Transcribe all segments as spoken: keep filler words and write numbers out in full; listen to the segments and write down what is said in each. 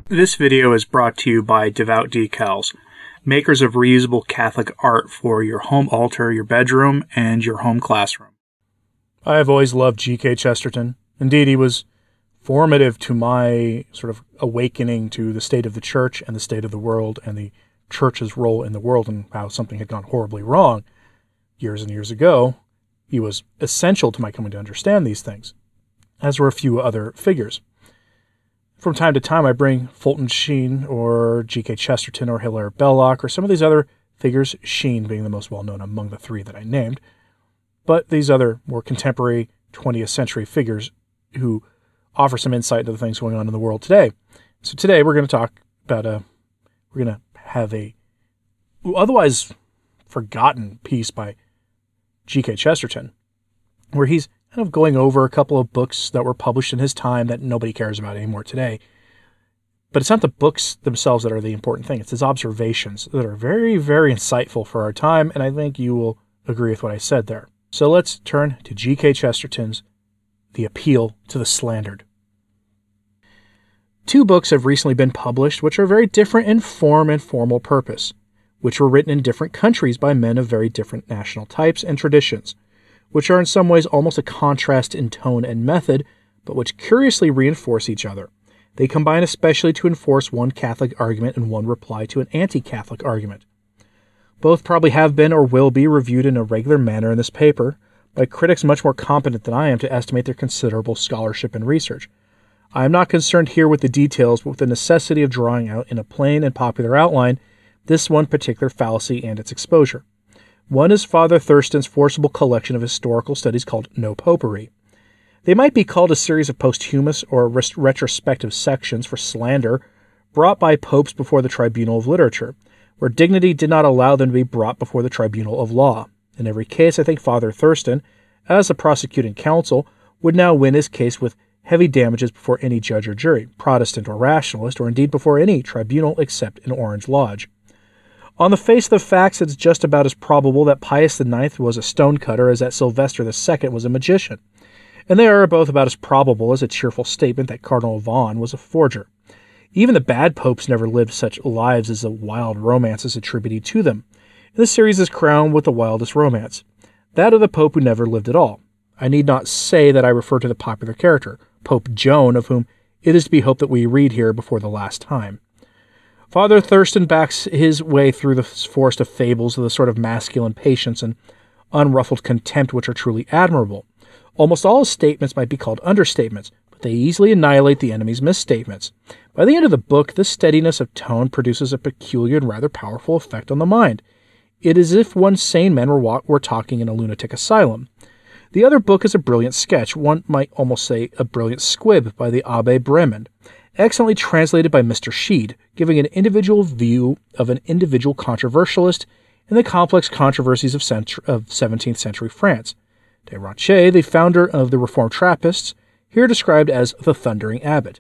This video is brought to you by Devout Decals, makers of reusable Catholic art for your home altar, your bedroom, and your home classroom. I have always loved G K Chesterton. Indeed, he was formative to my sort of awakening to the state of the church and the state of the world and the church's role in the world and how something had gone horribly wrong years and years ago. He was essential to my coming to understand these things, as were a few other figures. From time to time, I bring Fulton Sheen or G K Chesterton or Hilaire Belloc or some of these other figures, Sheen being the most well-known among the three that I named, but these other more contemporary twentieth century figures who offer some insight into the things going on in the world today. So today we're going to talk about a, we're going to have a otherwise forgotten piece by G K Chesterton, where he's kind of going over a couple of books that were published in his time that nobody cares about anymore today. But it's not the books themselves that are the important thing. It's his observations that are very, very insightful for our time, and I think you will agree with what I said there. So let's turn to G K Chesterton's The Appeal to the Slandered. Two books have recently been published which are very different in form and formal purpose, which were written in different countries by men of very different national types and traditions, which are in some ways almost a contrast in tone and method, but which curiously reinforce each other. They combine especially to enforce one Catholic argument and one reply to an anti-Catholic argument. Both probably have been or will be reviewed in a regular manner in this paper by critics much more competent than I am to estimate their considerable scholarship and research. I am not concerned here with the details, but with the necessity of drawing out in a plain and popular outline this one particular fallacy and its exposure. One is Father Thurston's forcible collection of historical studies called No Popery. They might be called a series of posthumous or ret- retrospective sections for slander brought by popes before the tribunal of literature, where dignity did not allow them to be brought before the tribunal of law. In every case, I think Father Thurston, as a prosecuting counsel, would now win his case with heavy damages before any judge or jury, Protestant or rationalist, or indeed before any tribunal except an Orange Lodge. On the face of the facts, it's just about as probable that Pius the Ninth was a stonecutter as that Sylvester the Second was a magician, and they are both about as probable as a cheerful statement that Cardinal Vaughan was a forger. Even the bad popes never lived such lives as the wild romances attributed to them. And this series is crowned with the wildest romance, that of the pope who never lived at all. I need not say that I refer to the popular character, Pope Joan, of whom it is to be hoped that we read here before the last time. Father Thurston backs his way through the forest of fables with a sort of masculine patience and unruffled contempt which are truly admirable. Almost all his statements might be called understatements, but they easily annihilate the enemy's misstatements. By the end of the book, this steadiness of tone produces a peculiar and rather powerful effect on the mind. It is as if one sane man were, wa- were talking in a lunatic asylum. The other book is a brilliant sketch, one might almost say a brilliant squib, by the Abbé Bremond, excellently translated by Mister Sheed, giving an individual view of an individual controversialist in the complex controversies of, centu- of seventeenth century France. Desranches, the founder of the Reformed Trappists, here described as the Thundering Abbot.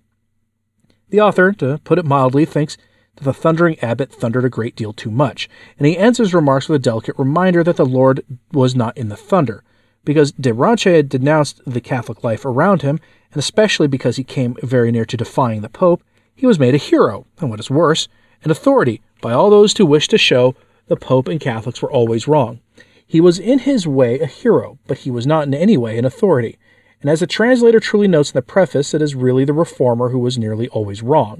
The author, to put it mildly, thinks that the Thundering Abbot thundered a great deal too much, and he ends his remarks with a delicate reminder that the Lord was not in the thunder, because Desranches had denounced the Catholic life around him, and especially because he came very near to defying the Pope, he was made a hero, and what is worse, an authority by all those who wished to show the Pope and Catholics were always wrong. He was in his way a hero, but he was not in any way an authority, and as the translator truly notes in the preface, it is really the reformer who was nearly always wrong.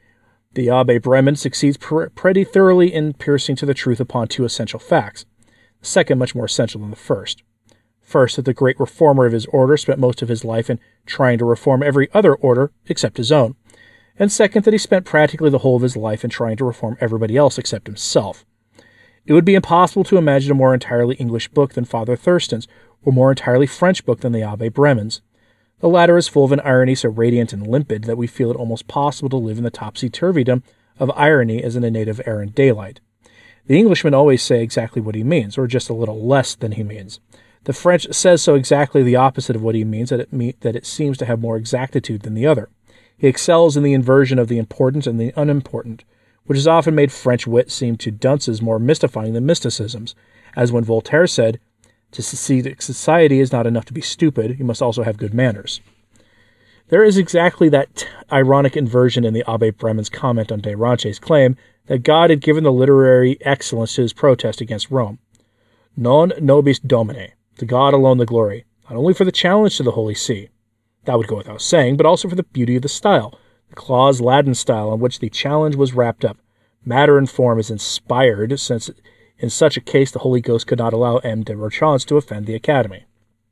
The Abbé Bremond succeeds pr- pretty thoroughly in piercing to the truth upon two essential facts, the second much more essential than the first. First, that the great reformer of his order spent most of his life in trying to reform every other order except his own. And second, that he spent practically the whole of his life in trying to reform everybody else except himself. It would be impossible to imagine a more entirely English book than Father Thurston's, or more entirely French book than the Abbé Bremond's. The latter is full of an irony so radiant and limpid that we feel it almost possible to live in the topsy-turvydom of irony as in a native air and daylight. The Englishman always say exactly what he means, or just a little less than he means. The French says so exactly the opposite of what he means that it, me- that it seems to have more exactitude than the other. He excels in the inversion of the important and the unimportant, which has often made French wit seem to dunces more mystifying than mysticisms, as when Voltaire said, "To succeed in society is not enough to be stupid, you must also have good manners." There is exactly that t- ironic inversion in the Abbe Bremen's comment on de Ranche's claim that God had given the literary excellence to his protest against Rome. Non nobis domine, to God alone the glory, not only for the challenge to the Holy See, that would go without saying, but also for the beauty of the style, the Claus Latin style in which the challenge was wrapped up. Matter and form is inspired, since in such a case the Holy Ghost could not allow M. de Rochance to offend the Academy.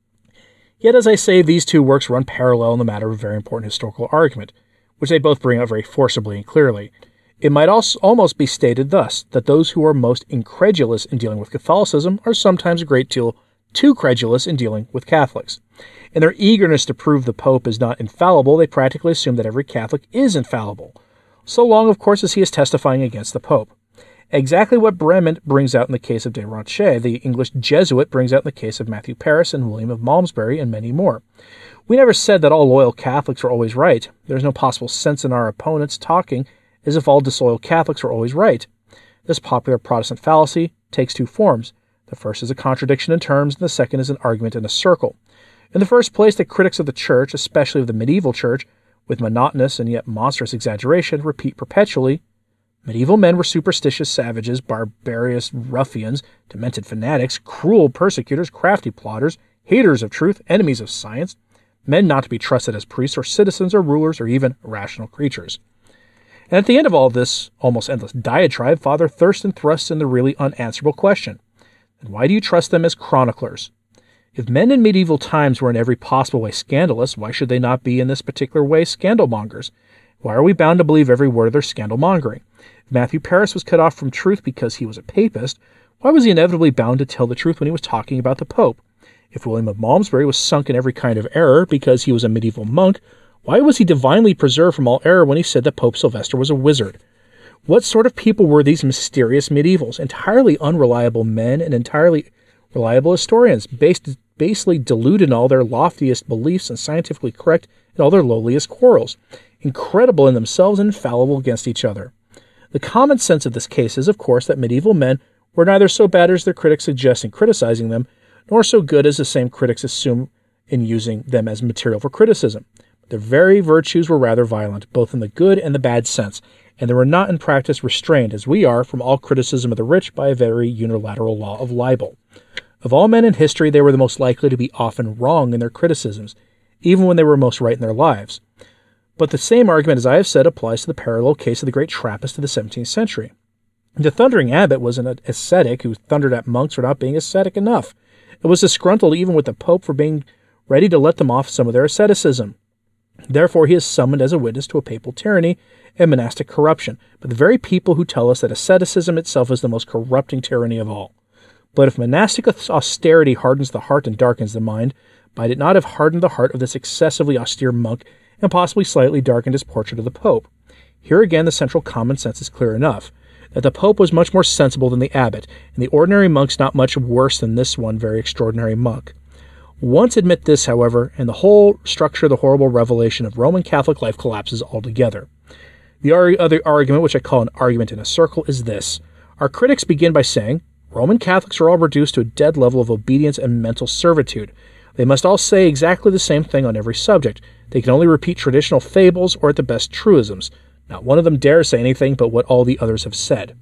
Yet, as I say, these two works run parallel in the matter of a very important historical argument, which they both bring out very forcibly and clearly. It might also almost be stated thus, that those who are most incredulous in dealing with Catholicism are sometimes a great deal too credulous in dealing with Catholics. In their eagerness to prove the Pope is not infallible, they practically assume that every Catholic is infallible, so long, of course, as he is testifying against the Pope. Exactly what Bremen brings out in the case of de Ranche, the English Jesuit brings out in the case of Matthew Paris and William of Malmesbury, and many more. We never said that all loyal Catholics were always right. There is no possible sense in our opponents talking as if all disloyal Catholics were always right. This popular Protestant fallacy takes two forms. The first is a contradiction in terms, and the second is an argument in a circle. In the first place, the critics of the Church, especially of the medieval Church, with monotonous and yet monstrous exaggeration, repeat perpetually, medieval men were superstitious savages, barbarous ruffians, demented fanatics, cruel persecutors, crafty plotters, haters of truth, enemies of science, men not to be trusted as priests or citizens or rulers or even rational creatures. And at the end of all this almost endless diatribe, Father Thurston thrusts in the really unanswerable question. Then why do you trust them as chroniclers? If men in medieval times were in every possible way scandalous, why should they not be in this particular way scandalmongers? Why are we bound to believe every word of their scandalmongering? If Matthew Paris was cut off from truth because he was a papist, why was he inevitably bound to tell the truth when he was talking about the Pope? If William of Malmesbury was sunk in every kind of error because he was a medieval monk, why was he divinely preserved from all error when he said that Pope Sylvester was a wizard? What sort of people were these mysterious medievals? Entirely unreliable men and entirely reliable historians, based, basely deluded in all their loftiest beliefs and scientifically correct in all their lowliest quarrels, incredible in themselves and infallible against each other. The common sense of this case is, of course, that medieval men were neither so bad as their critics suggest in criticizing them, nor so good as the same critics assume in using them as material for criticism. Their very virtues were rather violent, both in the good and the bad sense, and they were not in practice restrained, as we are, from all criticism of the rich by a very unilateral law of libel. Of all men in history, they were the most likely to be often wrong in their criticisms, even when they were most right in their lives. But the same argument, as I have said, applies to the parallel case of the great Trappist of the seventeenth century. The thundering abbot was an ascetic who thundered at monks for not being ascetic enough, and was disgruntled even with the Pope for being ready to let them off some of their asceticism. Therefore, he is summoned as a witness to a papal tyranny and monastic corruption, but the very people who tell us that asceticism itself is the most corrupting tyranny of all. But if monastic austerity hardens the heart and darkens the mind, might it not have hardened the heart of this excessively austere monk and possibly slightly darkened his portrait of the Pope? Here again the central common sense is clear enough, that the Pope was much more sensible than the abbot, and the ordinary monk's not much worse than this one very extraordinary monk. Once admit this, however, and the whole structure of the horrible revelation of Roman Catholic life collapses altogether. The other argument, which I call an argument in a circle, is this. Our critics begin by saying, Roman Catholics are all reduced to a dead level of obedience and mental servitude. They must all say exactly the same thing on every subject. They can only repeat traditional fables or at the best truisms. Not one of them dares say anything but what all the others have said.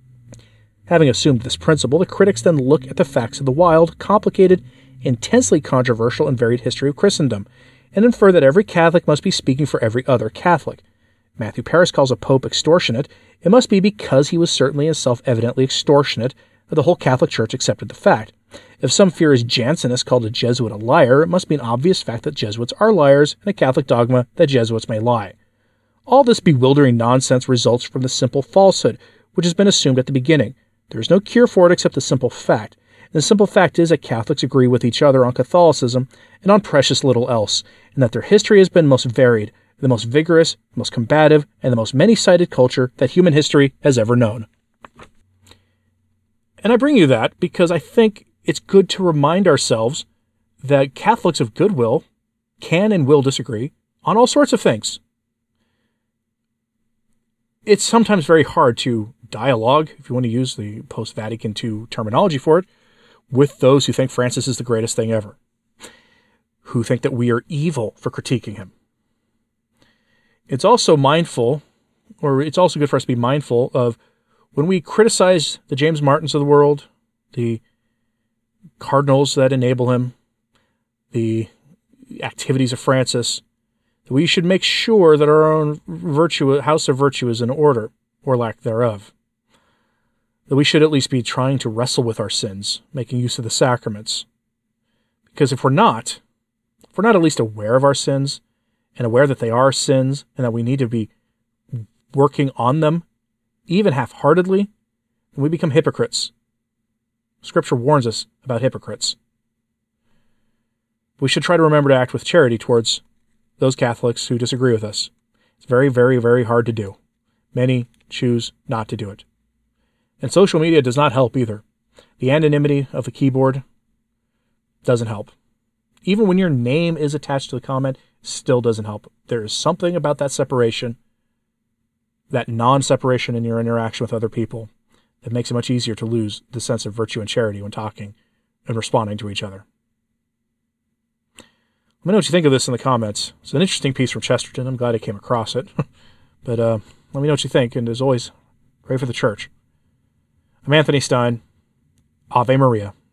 Having assumed this principle, the critics then look at the facts of the wild, complicated, intensely controversial and varied history of Christendom, and infer that every Catholic must be speaking for every other Catholic. Matthew Paris calls a pope extortionate. It must be because he was certainly and self-evidently extortionate that the whole Catholic Church accepted the fact. If some furious Jansenist called a Jesuit a liar, it must be an obvious fact that Jesuits are liars and a Catholic dogma that Jesuits may lie. All this bewildering nonsense results from the simple falsehood, which has been assumed at the beginning. There is no cure for it except the simple fact. And the simple fact is that Catholics agree with each other on Catholicism and on precious little else, and that their history has been most varied, the most vigorous, the most combative, and the most many-sided culture that human history has ever known. And I bring you that because I think it's good to remind ourselves that Catholics of goodwill can and will disagree on all sorts of things. It's sometimes very hard to dialogue, if you want to use the post-Vatican two terminology for it, with those who think Francis is the greatest thing ever, who think that we are evil for critiquing him. It's also mindful, or it's also good for us to be mindful of when we criticize the James Martins of the world, the cardinals that enable him, the activities of Francis, that we should make sure that our own virtue, house of virtue is in order, or lack thereof. That we should at least be trying to wrestle with our sins, making use of the sacraments. Because if we're not, if we're not at least aware of our sins, and aware that they are sins, and that we need to be working on them, even half-heartedly, then we become hypocrites. Scripture warns us about hypocrites. We should try to remember to act with charity towards those Catholics who disagree with us. It's very, very, very hard to do. Many choose not to do it. And social media does not help either. The anonymity of the keyboard doesn't help. Even when your name is attached to the comment, still doesn't help. There is something about that separation, that non-separation in your interaction with other people, that makes it much easier to lose the sense of virtue and charity when talking and responding to each other. Let me know what you think of this in the comments. It's an interesting piece from Chesterton. I'm glad I came across it. But uh, let me know what you think. And as always, pray for the church. I'm Anthony Stein. Ave Maria.